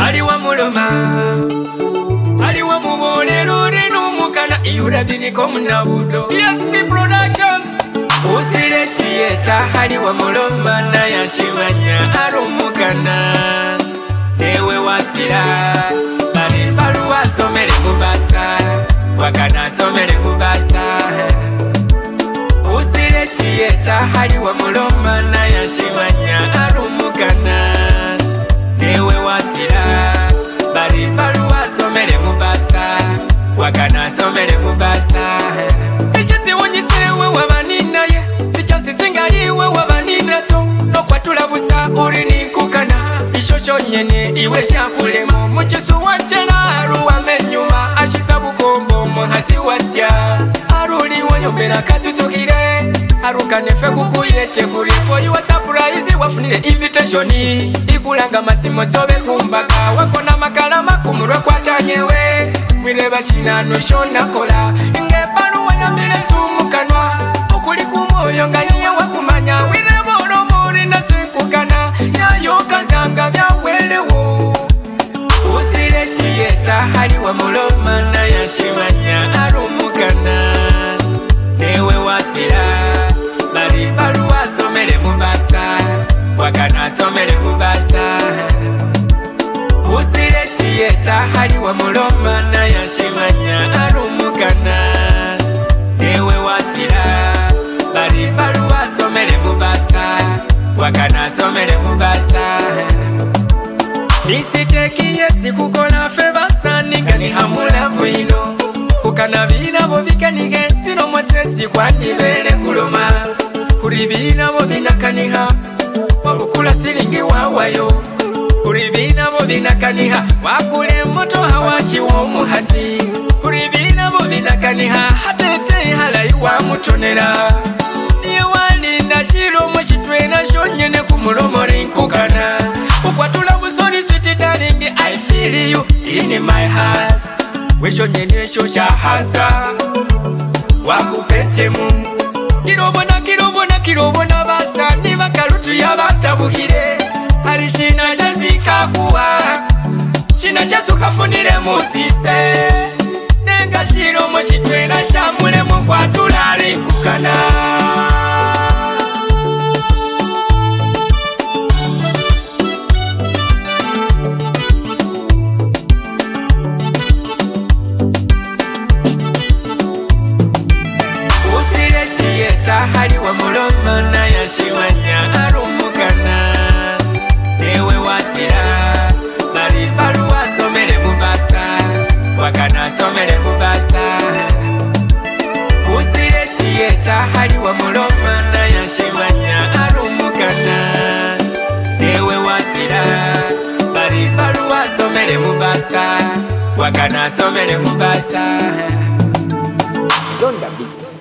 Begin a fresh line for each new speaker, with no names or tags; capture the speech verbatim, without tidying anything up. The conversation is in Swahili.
aliwa muloma aliwa mubonero rino mukana iyura biniko munabudo D S P production usire shieta aliwa muloma na yashimanya arumukana newe wasira bali baluwa somere kubasa wakana somere kubasa usire shieta aliwa muloma na yashimanya arumukana newe wasira bali baluwa somere kubasa wakana somere kubasa echiti wonyisewe wabanina ye sichasi tingaliwe wabanina to nokwatula busa uri nikukana ishosho nyene iwe shakulemo muchisu wachela aruwa menyuma ashisa bukombo muhasi watya aruli woyombera katutukire arukanefe kukuyete kuri for your surprise wafunile invitation ikulanga matsimo tobe kumbaka wakona makala makumurwa kwatanyewe mwireba shinano shona kola ingebalu wayambile sumukanwa ukuli kumoyo nganiye wakumanya wireba olomuri nasikukana yayoka zanga byawelewo usile shieta haliwa muloma na yashimanya arumukana newe wasira bali baluwa somere mubasa wakana somere mubasa usile shieta haliwa muloma na yashimanya arumukana newe wasira bali baluwa somere mubasa wakana somere mubasa nisitekiye sikukola febasa ningani hamula vwino kukanabina bobikanige zino mwatesi kwanibele kuloma kuribina bobinakaniha wabukula silingi wawayo kuribina bobinakaniha wakule moto hawachi womuhasi kuribina bobinakaniha hatete halayi wamutonera niye walinda shilo mwashitwena shonyene kumulomori nkukana ukwatula busoni sweet darling I feel you in my heart wesho nyene sho shahasa wakupetemu kirobona kirobona kirobona basa niba karutu yabatabuhire hari shina shazika kuwa shina shasukafunire musise nenga shiro moshitwena shamule mukwatulari kukana haliwa muloma na yashimanya arumukana newe wasira bali baluwa somere mubasa wakana somere mubasa usire shieta haliwa muloma na yashimanya arumukana newe wasira bali baluwa somere mubasa wakana somere mubasa Zonda Beat.